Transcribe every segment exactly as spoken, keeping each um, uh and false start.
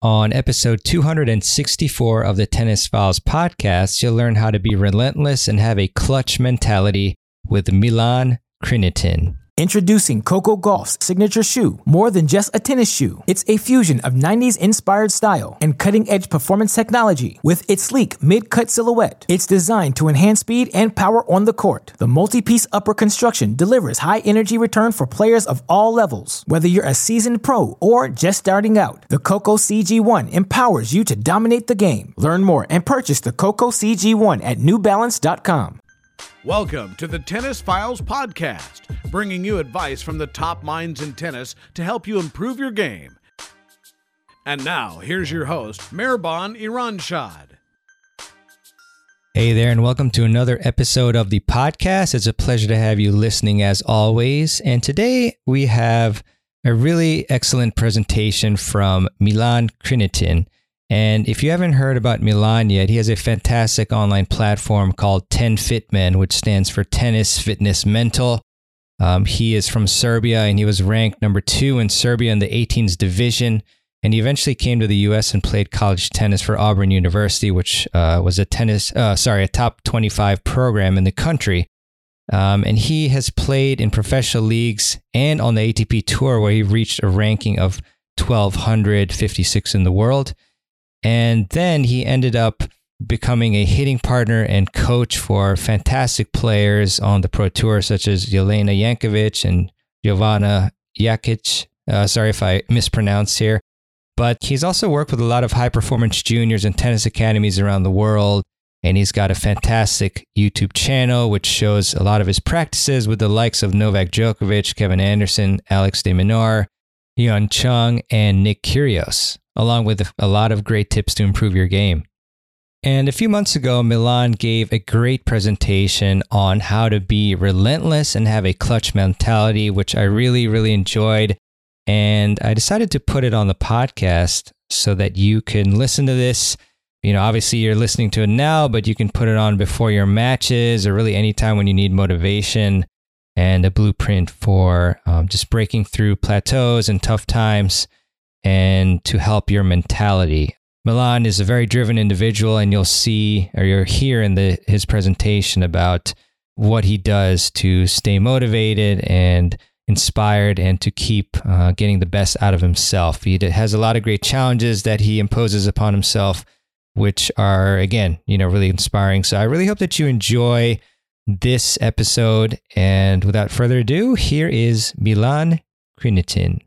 On episode two hundred sixty-four of the Tennis Files podcast, you'll learn how to be relentless and have a clutch mentality with Milan Krinitin. Introducing Coco Gauff's signature shoe. More than just a tennis shoe, it's a fusion of nineties-inspired style and cutting-edge performance technology. With its sleek mid-cut silhouette, it's designed to enhance speed and power on the court. The multi-piece upper construction delivers high-energy return for players of all levels. Whether you're a seasoned pro or just starting out, the Coco C G one empowers you to dominate the game. Learn more and purchase the Coco C G one at new balance dot com. Welcome to the Tennis Files podcast, bringing you advice from the top minds in tennis to help you improve your game. And now, here's your host, Mirban Iranshad. Hey there, and welcome to another episode of the podcast. It's a pleasure to have you listening as always. And today we have a really excellent presentation from Milan Krinitin. And if you haven't heard about Milan yet, he has a fantastic online platform called ten Fit Men, which stands for Tennis, Fitness, Mental. Um, he is from Serbia, and he was ranked number two in Serbia in the eighteens division. And he eventually came to the U S and played college tennis for Auburn University, which uh, was a tennis, uh, sorry, a top twenty-five program in the country. Um, and he has played in professional leagues and on the A T P Tour, where he reached a ranking of twelve fifty-six in the world. And then he ended up becoming a hitting partner and coach for fantastic players on the Pro Tour, such as Jelena Jankovic and Jovana Jakic. Uh, sorry if I mispronounce here. But he's also worked with a lot of high-performance juniors and tennis academies around the world. And he's got a fantastic YouTube channel, which shows a lot of his practices with the likes of Novak Djokovic, Kevin Anderson, Alex de Minaur, Hyun Chung, and Nick Kyrgios, along with a lot of great tips to improve your game. And a few months ago, Milan gave a great presentation on how to be relentless and have a clutch mentality, which I really, really enjoyed. And I decided to put it on the podcast so that you can listen to this. You know, obviously you're listening to it now, but you can put it on before your matches or really anytime when you need motivation and a blueprint for um, just breaking through plateaus and tough times and to help your mentality. Milan is a very driven individual, and you'll see, or you'll hear in the, his presentation about what he does to stay motivated and inspired and to keep uh, getting the best out of himself. He has a lot of great challenges that he imposes upon himself, which are, again, you know, really inspiring. So I really hope that you enjoy this episode. And without further ado, here is Milan Krinitin.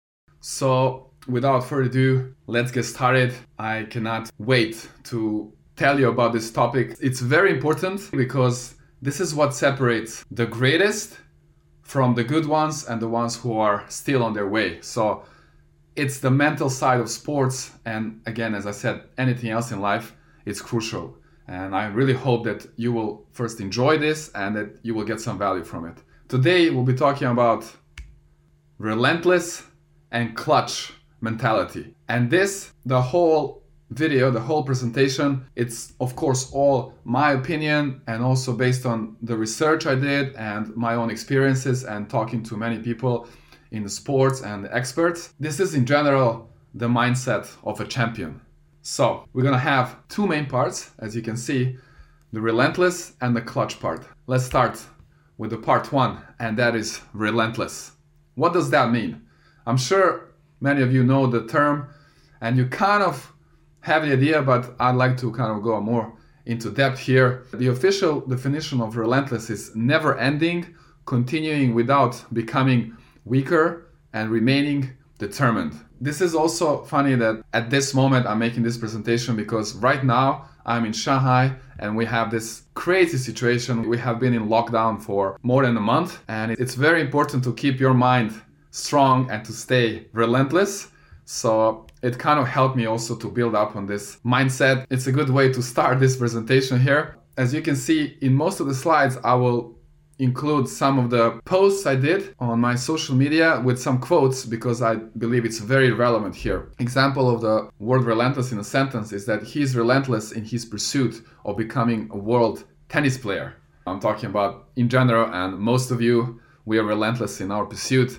So without further ado, let's get started. I cannot wait to tell you about this topic. It's very important because this is what separates the greatest from the good ones and the ones who are still on their way. So it's the mental side of sports. And again, as I said, anything else in life is crucial. And I really hope that you will first enjoy this and that you will get some value from it. Today, we'll be talking about relentless and clutch mentality. And this, the whole video, the whole presentation, it's of course all my opinion and also based on the research I did and my own experiences and talking to many people in the sports and the experts. This is in general the mindset of a champion. So we're gonna have two main parts, as you can see, the relentless and the clutch part. Let's start with the part one, and that is relentless. What does that mean? I'm sure many of you know the term and you kind of have the idea, but I'd like to kind of go more into depth here. The official definition of relentless is never ending, continuing without becoming weaker and remaining determined. This is also funny that at this moment I'm making this presentation because right now I'm in Shanghai and we have this crazy situation. We have been in lockdown for more than a month, and it's very important to keep your mind strong and to stay relentless. So it kind of helped me also to build up on this mindset. It's a good way to start this presentation here. As you can see in most of the slides, I will include some of the posts I did on my social media with some quotes because I believe it's very relevant here. Example of the word relentless in a sentence is that he's relentless in his pursuit of becoming a world tennis player. I'm talking about in general, and most of you, we are relentless in our pursuit.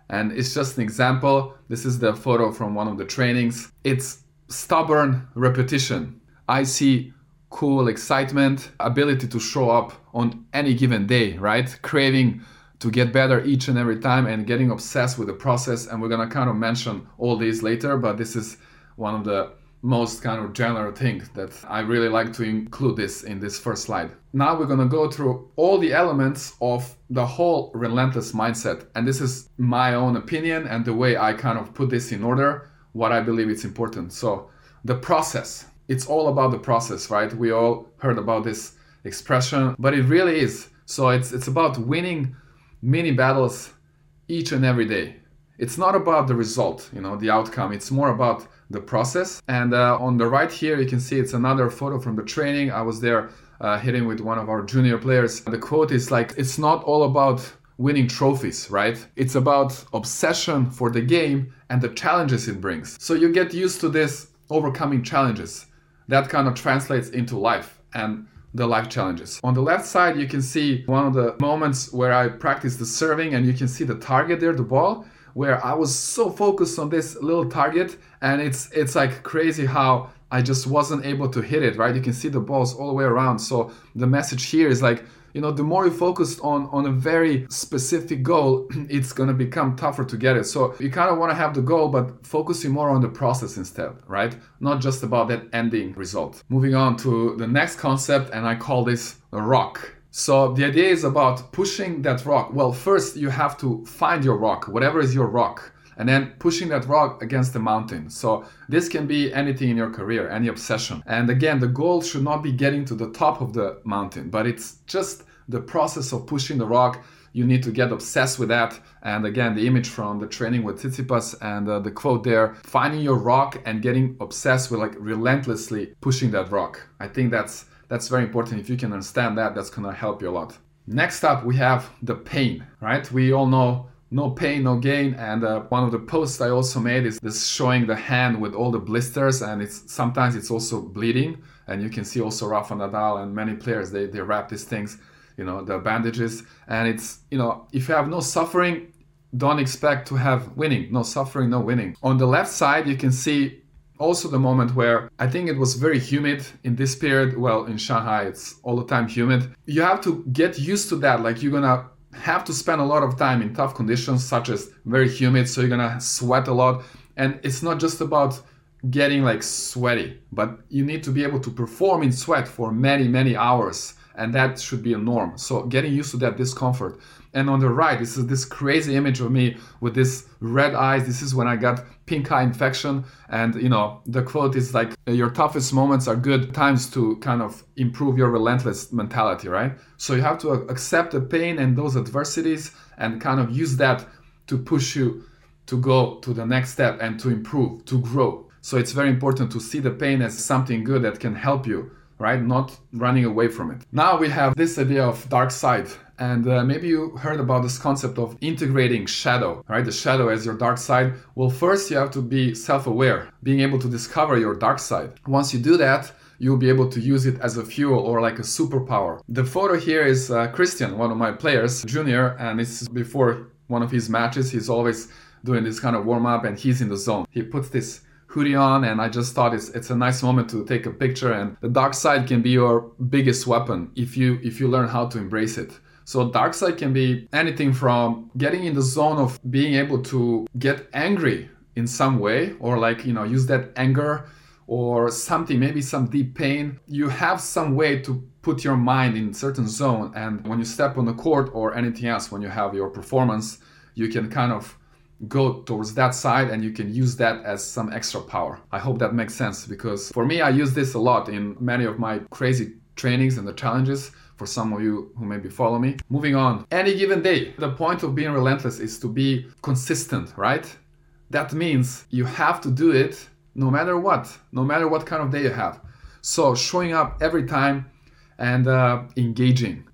And it's just an example. This is the photo from one of the trainings. It's stubborn repetition. I see cool excitement, ability to show up on any given day, right? Craving to get better each and every time and getting obsessed with the process. And we're gonna kind of mention all these later, but this is one of the most kind of general things that I really like to include this in this first slide. Now we're gonna go through all the elements of the whole relentless mindset. And this is my own opinion and the way I kind of put this in order, what I believe is important. So the process, it's all about the process, right? We all heard about this expression, but it really is. So it's it's about winning mini battles each and every day. It's not about the result, you know, the outcome. It's more about the process. And uh, on the right here, you can see it's another photo from the training. I was there uh, hitting with one of our junior players. The quote is like, it's not all about winning trophies, right? It's about obsession for the game and the challenges it brings. So you get used to this overcoming challenges. That kind of translates into life and the life challenges. On the left side, you can see one of the moments where I practiced the serving, and you can see the target there, the ball, where I was so focused on this little target, and it's it's like crazy how I just wasn't able to hit it, right? You can see the balls all the way around. So the message here is like, you know, the more you focus on, on a very specific goal, it's going to become tougher to get it. So you kind of want to have the goal, but focusing more on the process instead, right? Not just about that ending result. Moving on to the next concept, and I call this a rock. So the idea is about pushing that rock. Well, first you have to find your rock, whatever is your rock, and then pushing that rock against the mountain. So this can be anything in your career, any obsession. And again, the goal should not be getting to the top of the mountain, but it's just the process of pushing the rock. You need to get obsessed with that. And again, the image from the training with Tsitsipas and uh, the quote there, finding your rock and getting obsessed with like relentlessly pushing that rock. I think that's that's very important. If you can understand that, that's gonna help you a lot. Next up, we have the pain, right? We all know no pain, no gain. And uh, one of the posts I also made is this showing the hand with all the blisters, and it's sometimes it's also bleeding. And you can see also Rafa Nadal and many players, they, they wrap these things, you know, the bandages. And it's, you know, if you have no suffering, don't expect to have winning. No suffering, no winning. On the left side, you can see also the moment where I think it was very humid in this period. Well, in Shanghai, it's all the time humid. You have to get used to that. Like you're gonna have to spend a lot of time in tough conditions, such as very humid. So you're gonna sweat a lot. And it's not just about getting like sweaty, but you need to be able to perform in sweat for many, many hours. And that should be a norm. So getting used to that discomfort. And on the right, this is this crazy image of me with this red eyes. This is when I got pink eye infection. And, you know, the quote is like, your toughest moments are good times to kind of improve your relentless mentality, right? So you have to accept the pain and those adversities and kind of use that to push you to go to the next step and to improve, to grow. So it's very important to see the pain as something good that can help you, right? Not running away from it. Now we have this idea of dark side. And uh, maybe you heard about this concept of integrating shadow, right? The shadow as your dark side. Well, first you have to be self-aware, being able to discover your dark side. Once you do that, you'll be able to use it as a fuel or like a superpower. The photo here is uh, Christian, one of my players, junior, and it's before one of his matches. He's always doing this kind of warm-up and he's in the zone. He puts this hoodie on, and I just thought it's it's a nice moment to take a picture. And the dark side can be your biggest weapon if you if you learn how to embrace it. So dark side can be anything from getting in the zone of being able to get angry in some way, or like, you know, use that anger or something, maybe some deep pain. You have some way to put your mind in a certain zone, and when you step on the court or anything else, when you have your performance, you can kind of go towards that side and you can use that as some extra power. I hope that makes sense, because for me, I use this a lot in many of my crazy trainings and the challenges, for some of you who maybe follow me. Moving on, any given day, the point of being relentless is to be consistent, right? That means you have to do it no matter what, no matter what kind of day you have. So showing up every time and uh, engaging.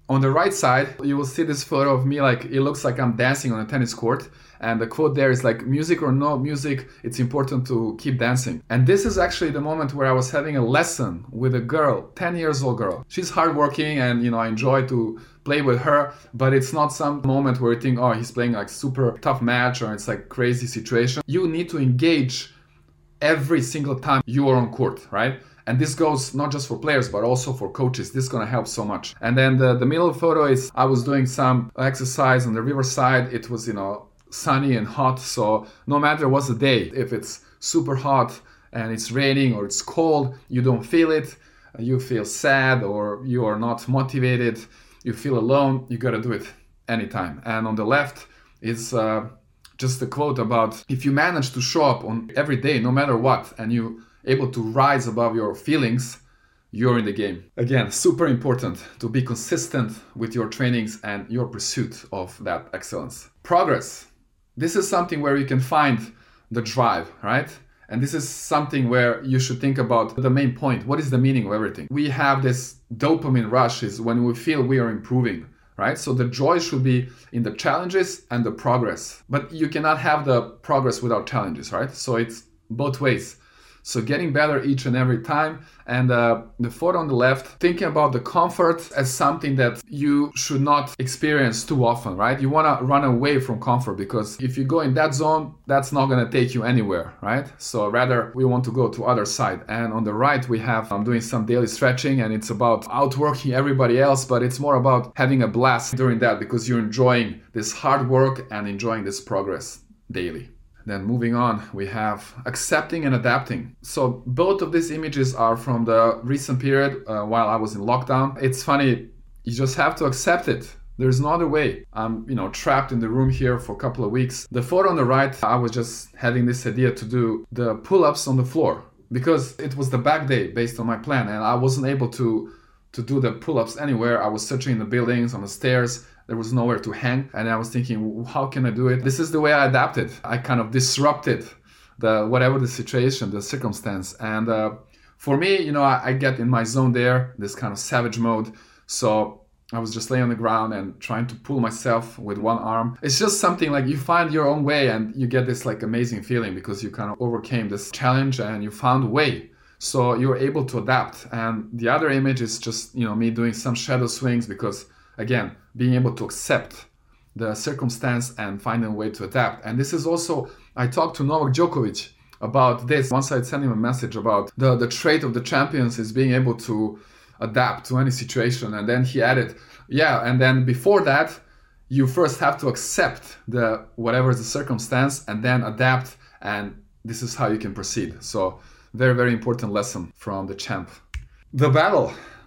On the right side, you will see this photo of me, like it looks like I'm dancing on a tennis court. And the quote there is like, music or no music, it's important to keep dancing. And this is actually the moment where I was having a lesson with a girl, ten years old girl. She's hardworking and, you know, I enjoy to play with her, but it's not some moment where you think, oh, he's playing like super tough match or it's like crazy situation. You need to engage every single time you are on court, right? And this goes not just for players, but also for coaches. This is going to help so much. And then the, the middle photo is I was doing some exercise on the riverside. It was, you know, sunny and hot. So no matter what's the day, if it's super hot and it's raining or it's cold, you don't feel it. You feel sad or you are not motivated. You feel alone. You got to do it anytime. And on the left is uh, just a quote about if you manage to show up on every day, no matter what, and you able to rise above your feelings, you're in the game. Again, super important to be consistent with your trainings and your pursuit of that excellence. Progress. This is something where you can find the drive, right? And this is something where you should think about the main point. What is the meaning of everything? We have this dopamine rush is when we feel we are improving, right? So the joy should be in the challenges and the progress. But you cannot have the progress without challenges, right? So it's both ways. So getting better each and every time. And uh, the photo on the left, thinking about the comfort as something that you should not experience too often, right? You want to run away from comfort because if you go in that zone, that's not going to take you anywhere, right? So rather we want to go to other side. And on the right, we have, I'm doing some daily stretching and it's about outworking everybody else, but it's more about having a blast during that because you're enjoying this hard work and enjoying this progress daily. Then moving on, we have accepting and adapting. So both of these images are from the recent period uh, while I was in lockdown. It's funny, you just have to accept it. There's no other way. I'm, you know, trapped in the room here for a couple of weeks. The photo on the right, I was just having this idea to do the pull-ups on the floor because it was the back day based on my plan and I wasn't able to, to do the pull-ups anywhere. I was searching in the buildings, on the stairs. There was nowhere to hang. And I was thinking, how can I do it? This is the way I adapted. I kind of disrupted the whatever the situation, the circumstance. And uh, for me, you know, I, I get in my zone there, this kind of savage mode. So I was just laying on the ground and trying to pull myself with one arm. It's just something like you find your own way and you get this like amazing feeling because you kind of overcame this challenge and you found a way. So you're able to adapt. And the other image is just, you know, me doing some shadow swings because again, being able to accept the circumstance and find a way to adapt. And this is also, I talked to Novak Djokovic about this. Once I sent him a message about the, the trait of the champions is being able to adapt to any situation. And then he added, yeah, and then before that, you first have to accept the whatever is the circumstance and then adapt. And this is how you can proceed. So very, very important lesson from the champ. The battle,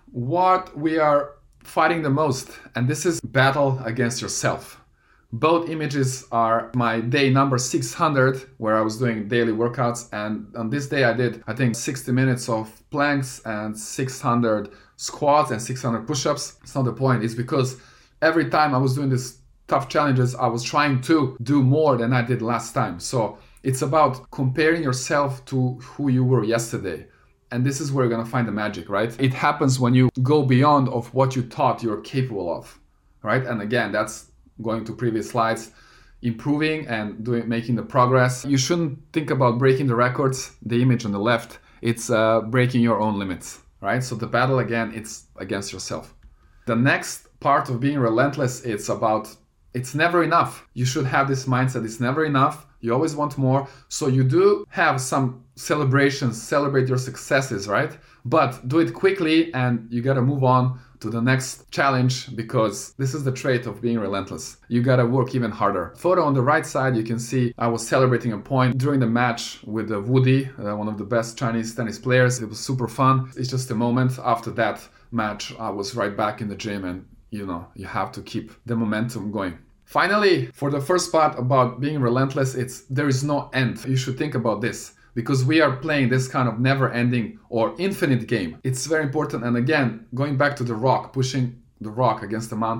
what we are fighting the most, and this is battle against yourself. Both images are my day number six hundred where I was doing daily workouts, and on this day I did I think sixty minutes of planks and six hundred squats and six hundred push-ups. It's not the point, it's because every time I was doing these tough challenges I was trying to do more than I did last time. So it's about comparing yourself to who you were yesterday. And this is where you're going to find the magic, right? It happens when you go beyond of what you thought you're capable of, right? And again, that's going to previous slides, improving and doing, making the progress. You shouldn't think about breaking the records, the image on the left. It's uh, breaking your own limits, right? So the battle, again, it's against yourself. The next part of being relentless, it's about, it's never enough. You should have this mindset, it's never enough. You always want more. So you do have some celebrations, celebrate your successes, right? But do it quickly and you got to move on to the next challenge because this is the trait of being relentless. You got to work even harder. Photo on the right side, you can see I was celebrating a point during the match with uh, Woody, uh, one of the best Chinese tennis players. It was super fun. It's just a moment. After that match, I was right back in the gym and, you know, you have to keep the momentum going. Finally, for the first part about being relentless, it's there is no end. You should think about this because we are playing this kind of never-ending or infinite game. It's very important. And again, going back to the rock, pushing the rock against the mountain,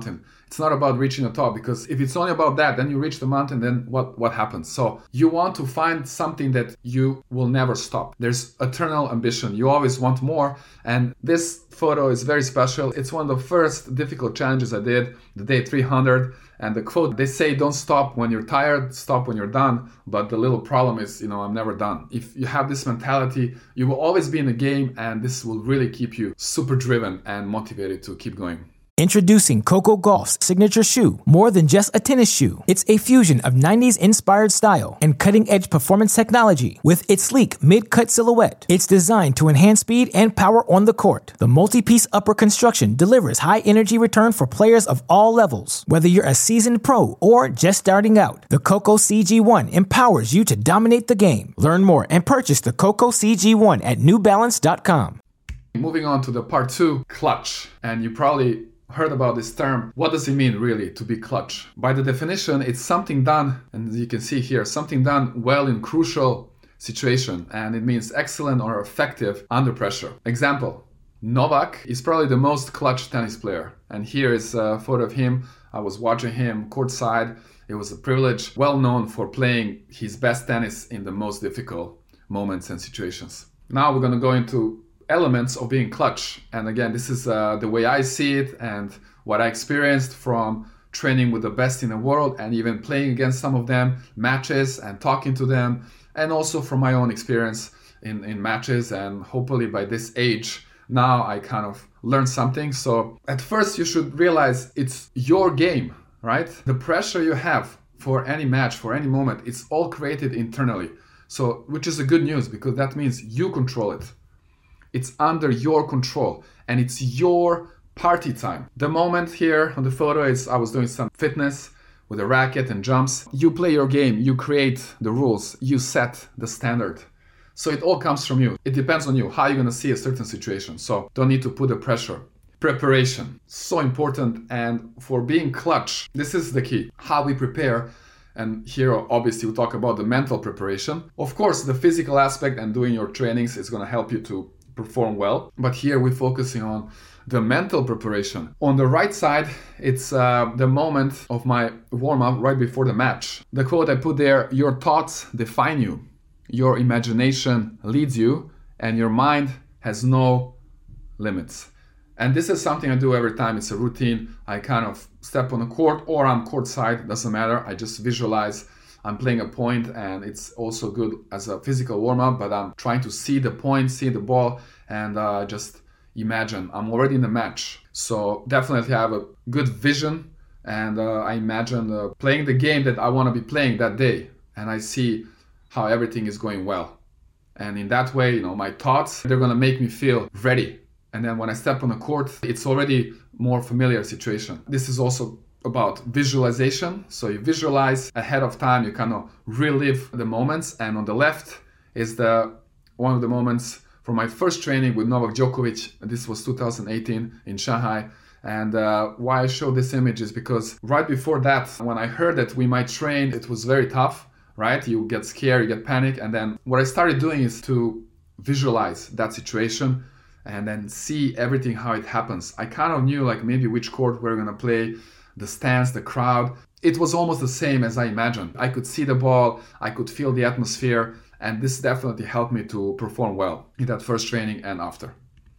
It's not about reaching the top, because if it's only about that, then you reach the mountain, then what, what happens? So you want to find something that you will never stop. There's eternal ambition. You always want more. And this photo is very special. It's one of the first difficult challenges I did, the day three hundred. And the quote, they say, don't stop when you're tired, stop when you're done. But the little problem is, you know, I'm never done. If you have this mentality, you will always be in the game, and this will really keep you super driven and motivated to keep going. Introducing Coco Gauff's signature shoe, more than just a tennis shoe. It's a fusion of nineties-inspired style and cutting-edge performance technology. With its sleek mid-cut silhouette, it's designed to enhance speed and power on the court. The multi-piece upper construction delivers high-energy return for players of all levels. Whether you're a seasoned pro or just starting out, the Coco C G one empowers you to dominate the game. Learn more and purchase the Coco C G one at new balance dot com. Moving on to the part two, clutch. And you probably heard about this term. What does it mean really to be clutch? By the definition, it's something done, and you can see here, something done well in crucial situation, and it means excellent or effective under pressure. Example, Novak is probably the most clutch tennis player, and here is a photo of him. I was watching him courtside. It was a privilege, well known for playing his best tennis in the most difficult moments and situations. Now we're going to go into elements of being clutch. And again, this is uh, the way I see it and what I experienced from training with the best in the world and even playing against some of them, matches and talking to them, and also from my own experience in, in matches. And hopefully by this age, now I kind of learned something. So at first you should realize it's your game, right? The pressure you have for any match, for any moment, it's all created internally. So, which is a good news, because that means you control it. It's under your control and it's your party time. The moment here on the photo is I was doing some fitness with a racket and jumps. You play your game, you create the rules, you set the standard. So it all comes from you. It depends on you, how you're gonna see a certain situation. So don't need to put the pressure. Preparation, so important. And for being clutch, this is the key, how we prepare. And here, obviously, we'll talk about the mental preparation. Of course, the physical aspect and doing your trainings is gonna help you to perform well, but here we're focusing on the mental preparation. On the right side, it's uh, the moment of my warm-up right before the match. The quote I put there, your thoughts define you, your imagination leads you, and your mind has no limits. And this is something I do every time. It's a routine. I kind of step on the court, or I'm courtside, doesn't matter. I just visualize I'm playing a point, and it's also good as a physical warm-up, but I'm trying to see the point, see the ball, and uh, just imagine I'm already in the match. So definitely have a good vision, and uh, I imagine uh, playing the game that I want to be playing that day, and I see how everything is going well. And in that way, you know, my thoughts, they're going to make me feel ready. And then when I step on the court, it's already more familiar situation. This is also about visualization. So you visualize ahead of time, you kind of relive the moments. And on the left is the one of the moments from my first training with Novak Djokovic. This was two thousand eighteen in Shanghai. And uh, why I show this image is because right before that, when I heard that we might train, it was very tough, right? You get scared, you get panic. And then what I started doing is to visualize that situation and then see everything, how it happens. I kind of knew like maybe which court we're gonna play, the stands, the crowd. It was almost the same as I imagined. I could see the ball, I could feel the atmosphere, and this definitely helped me to perform well in that first training and after.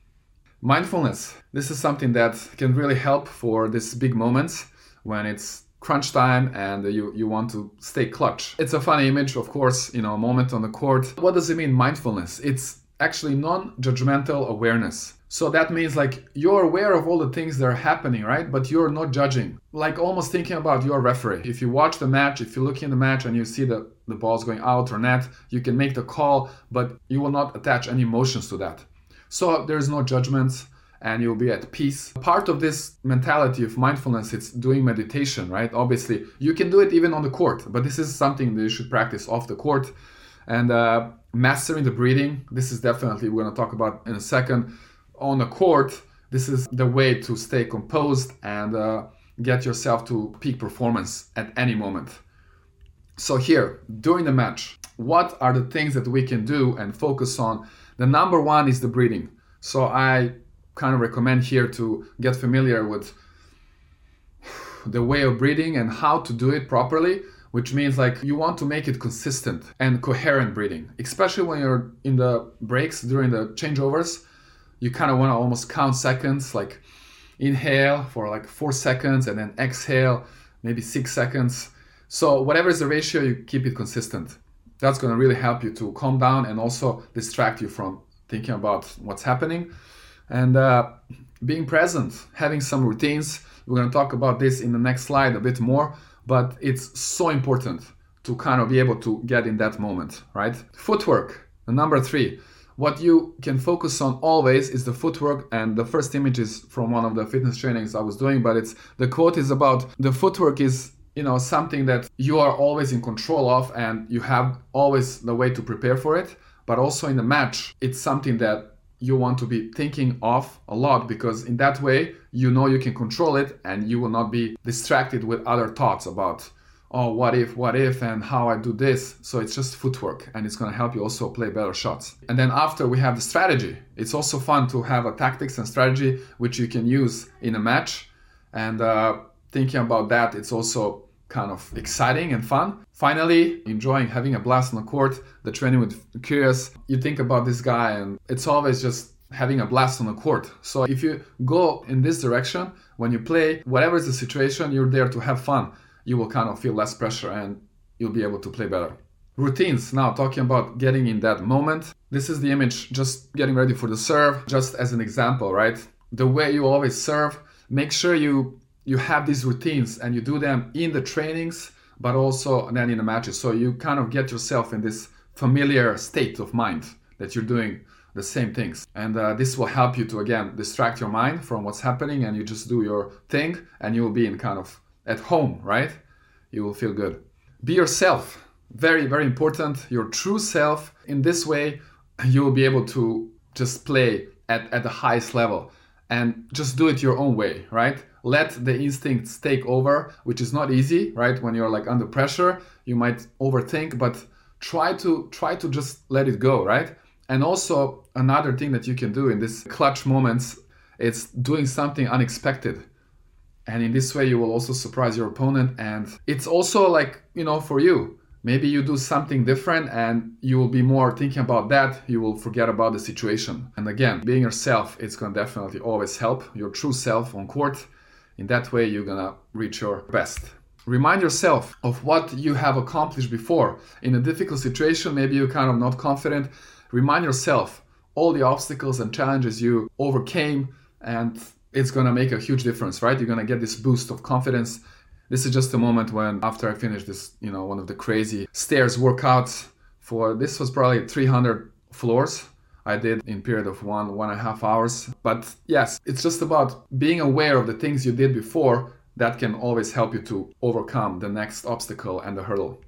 Mindfulness. This is something that can really help for these big moments when it's crunch time and you, you want to stay clutch. It's a funny image, of course, you know, a moment on the court. What does it mean, mindfulness? It's actually non-judgmental awareness. So that means like you're aware of all the things that are happening, right? But you're not judging. Like almost thinking about your referee. If you watch the match, if you look in the match and you see the, the ball's going out or net, you can make the call, but you will not attach any emotions to that. So there's no judgments and you'll be at peace. Part of this mentality of mindfulness, it's doing meditation, right? Obviously, you can do it even on the court, but this is something that you should practice off the court. And uh, mastering the breathing, this is definitely, we're gonna talk about in a second. On the court, this is the way to stay composed and uh, get yourself to peak performance at any moment. So here, during the match, what are the things that we can do and focus on? The number one is the breathing. So I kind of recommend here to get familiar with the way of breathing and how to do it properly, which means like you want to make it consistent and coherent breathing, especially when you're in the breaks during the changeovers. You kind of want to almost count seconds, like inhale for like four seconds and then exhale maybe six seconds. So whatever is the ratio, you keep it consistent. That's going to really help you to calm down and also distract you from thinking about what's happening. And uh, being present, having some routines. We're going to talk about this in the next slide a bit more, but it's so important to kind of be able to get in that moment, right? Footwork, the number three. What you can focus on always is the footwork, and the first image is from one of the fitness trainings I was doing, but it's the quote is about the footwork is, you know, something that you are always in control of and you have always the way to prepare for it. But also in the match, it's something that you want to be thinking of a lot, because in that way, you know you can control it and you will not be distracted with other thoughts about, oh, what if, what if, and how I do this. So it's just footwork, and it's going to help you also play better shots. And then after we have the strategy. It's also fun to have a tactics and strategy, which you can use in a match. And uh, thinking about that, it's also kind of exciting and fun. Finally, enjoying having a blast on the court, the training with Kyrgios. You think about this guy and it's always just having a blast on the court. So if you go in this direction, when you play, whatever is the situation, you're there to have fun. You will kind of feel less pressure and you'll be able to play better. Routines, now talking about getting in that moment. This is the image, just getting ready for the serve, just as an example, right? The way you always serve, make sure you you have these routines and you do them in the trainings, but also then in the matches. So you kind of get yourself in this familiar state of mind that you're doing the same things. And uh, this will help you to, again, distract your mind from what's happening, and you just do your thing and you will be in kind of at home, right? You will feel good. Be yourself. Very, very important. Your true self. In this way, you will be able to just play at, at the highest level and just do it your own way, right? Let the instincts take over, which is not easy, right? When you're like under pressure, you might overthink, but try to try to just let it go, right? And also another thing that you can do in these clutch moments, it's doing something unexpected. And in this way, you will also surprise your opponent. And it's also like, you know, for you, maybe you do something different and you will be more thinking about that. You will forget about the situation. And again, being yourself, it's going to definitely always help your true self on court. In that way, you're going to reach your best. Remind yourself of what you have accomplished before. In a difficult situation, maybe you're kind of not confident. Remind yourself all the obstacles and challenges you overcame, and it's going to make a huge difference, right? You're going to get this boost of confidence. This is just a moment when, after I finished this, you know, one of the crazy stairs workouts for, this was probably three hundred floors I did in period of one, one and a half hours. But yes, it's just about being aware of the things you did before that can always help you to overcome the next obstacle and the hurdle.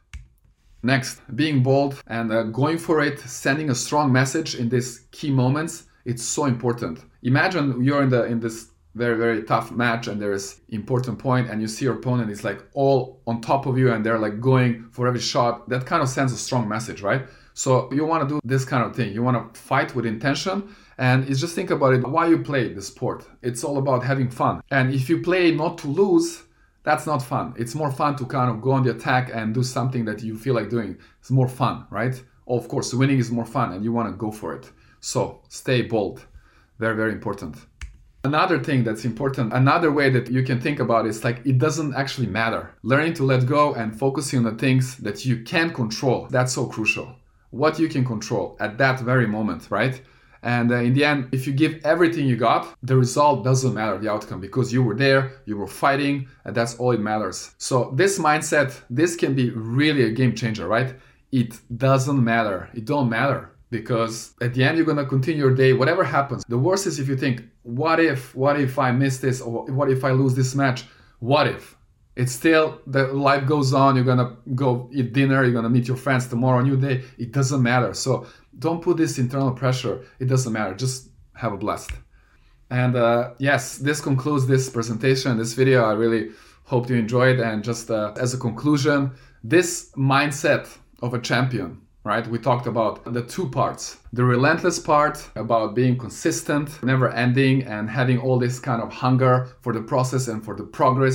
Next, being bold and uh, going for it, sending a strong message in these key moments. It's so important. Imagine you're in the in this very, very tough match and there is important point and you see your opponent is like all on top of you and they're like going for every shot. That kind of sends a strong message, right? So you want to do this kind of thing. You want to fight with intention, and it's just think about it, why you play the sport. It's all about having fun. And if you play not to lose, that's not fun. It's more fun to kind of go on the attack and do something that you feel like doing. It's more fun, right? Of course, winning is more fun and you want to go for it. So stay bold. Very, very important. Another thing that's important, another way that you can think about is like it doesn't actually matter. Learning to let go and focusing on the things that you can control. That's so crucial. What you can control at that very moment, right? And uh, in the end, if you give everything you got, the result doesn't matter, the outcome, because you were there, you were fighting, and that's all it matters. So this mindset, this can be really a game changer, right? It doesn't matter. It don't matter, because at the end, you're going to continue your day, whatever happens. The worst is if you think, what if, what if I miss this? Or what if I lose this match? What if? It's still, the life goes on. You're going to go eat dinner. You're going to meet your friends tomorrow, new day. It doesn't matter. So don't put this internal pressure. It doesn't matter. Just have a blast. And uh, yes, this concludes this presentation, this video. I really hope you enjoyed. And just uh, as a conclusion, this mindset of a champion, right? We talked about the two parts. The relentless part about being consistent, never ending, and having all this kind of hunger for the process and for the progress,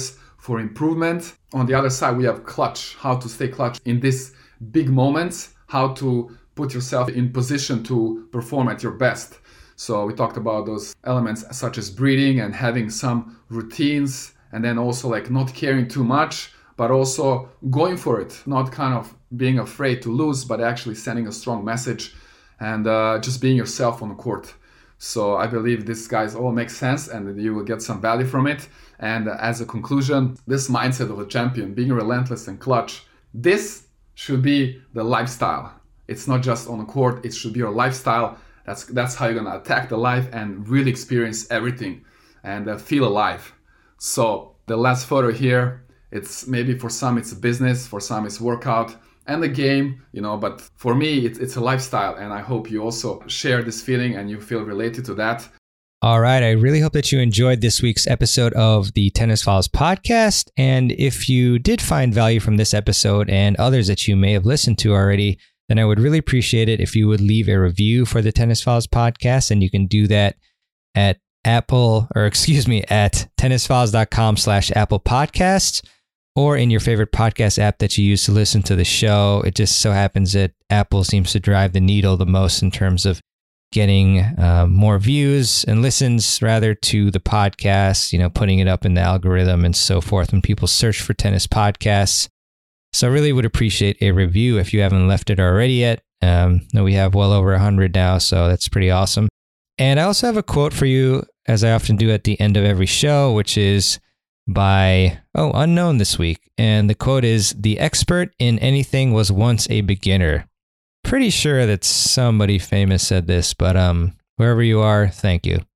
for improvement. On the other side, we have clutch, how to stay clutch in these big moments, how to put yourself in position to perform at your best. So we talked about those elements such as breathing and having some routines, and then also like not caring too much, but also going for it, not kind of being afraid to lose, but actually sending a strong message and uh, just being yourself on the court. So I believe this guys all make sense and you will get some value from it. And uh, as a conclusion, this mindset of a champion, being relentless and clutch, this should be the lifestyle. It's not just on the court, it should be your lifestyle. That's that's how you're gonna attack the life and really experience everything and uh, feel alive. So the last photo here, it's maybe for some it's a business, for some it's workout and the game, you know, but for me it's, it's a lifestyle, and I hope you also share this feeling and you feel related to that. All right. I really hope that you enjoyed this week's episode of the Tennis Files podcast. And if you did find value from this episode and others that you may have listened to already, then I would really appreciate it if you would leave a review for the Tennis Files podcast. And you can do that at Apple, or excuse me, at tennisfiles.com slash Apple Podcasts, or in your favorite podcast app that you use to listen to the show. It just so happens that Apple seems to drive the needle the most in terms of getting uh, more views and listens rather to the podcast, you know, putting it up in the algorithm and so forth when people search for tennis podcasts. So I really would appreciate a review if you haven't left it already yet. Um, we have well over one hundred now, so that's pretty awesome. And I also have a quote for you, as I often do at the end of every show, which is by, oh, unknown this week. And the quote is, "The expert in anything was once a beginner." Pretty sure that somebody famous said this, but um, wherever you are, thank you.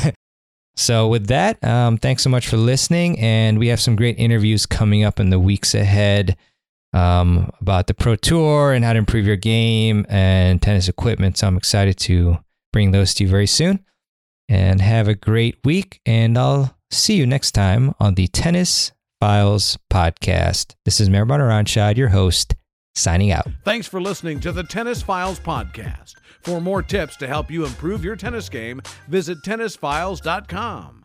So with that, um, thanks so much for listening. And we have some great interviews coming up in the weeks ahead um, about the Pro Tour and how to improve your game and tennis equipment. So I'm excited to bring those to you very soon. And have a great week. And I'll see you next time on the Tennis Files podcast. This is Mehrban Iranshad, your host, signing out. Thanks for listening to the Tennis Files podcast. For more tips to help you improve your tennis game, visit tennis files dot com.